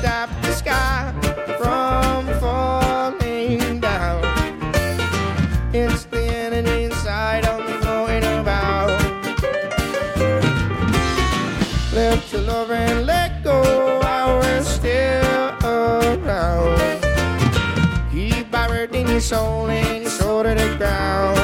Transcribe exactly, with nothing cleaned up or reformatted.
stop the sky from falling down. It's the energy inside of me flowing about. Left your love and let go while we're still around. Keep vibrating your soul and your soul to the ground.